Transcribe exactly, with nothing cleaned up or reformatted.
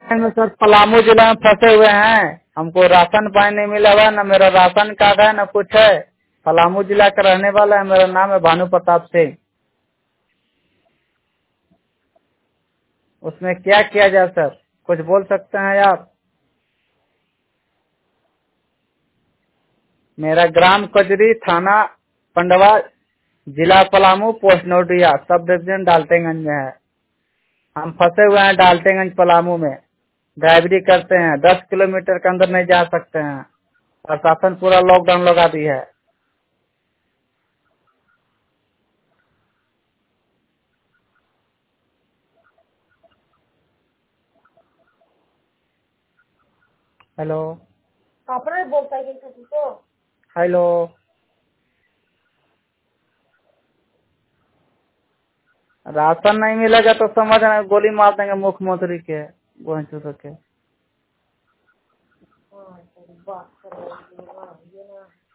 में सर पलामू जिला में फंसे हुए हैं। हमको राशन पानी नहीं मिला हुआ, न मेरा राशन कार्ड है न कुछ है। पलामू जिला का रहने वाला है। मेरा नाम है भानु प्रताप सिंह। उसमें क्या किया जाए सर, कुछ बोल सकते हैं आप? मेरा ग्राम कजरी, थाना पंडवा, जिला Palamu, post नोटिया, sub division Daltonganj में है। हम फंसे हुए हैं डाल्टेगंज पलामू में। ड्राइवरी करते हैं, दस किलोमीटर के अंदर नहीं जा सकते हैं। प्रशासन पूरा लॉकडाउन लगा दी है। हेलो हेलो, राशन नहीं मिलेगा तो समझ रहे हैं, गोली मार देंगे मुख्यमंत्री के गोहचू के।